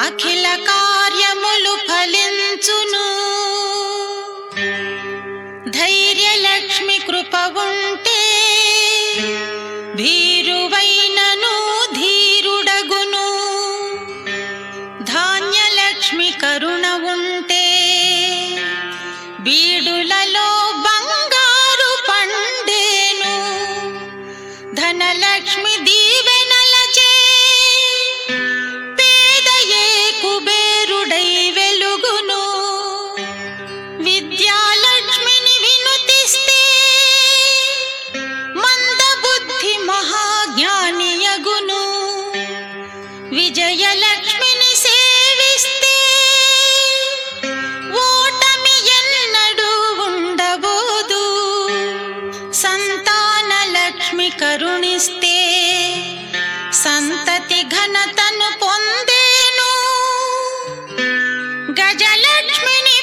అఖిల కార్యములు ఫలించును. ధైర్యలక్ష్మి కృప ఉంటే భీరువైనను ధీరుడగును. ధాన్యలక్ష్మి కరుణ ఉంటే బీడులలో బంగారు పండేను. ధనలక్ష్మి దీవెనలచే పేదయే కుబేరుడై వెలుగును. విద్యాలక్ష్మిని వినుతిస్తే మందబుద్ధి మహాజ్ఞానియగును. విజయలక్ష్మిని సేవిస్తే ఓటమి ఎన్నడూ ఉండబోదు. సంతానలక్ష్మి కరుణిస్తే సంతతి ఘనతను పొందేను. గజలక్ష్మిని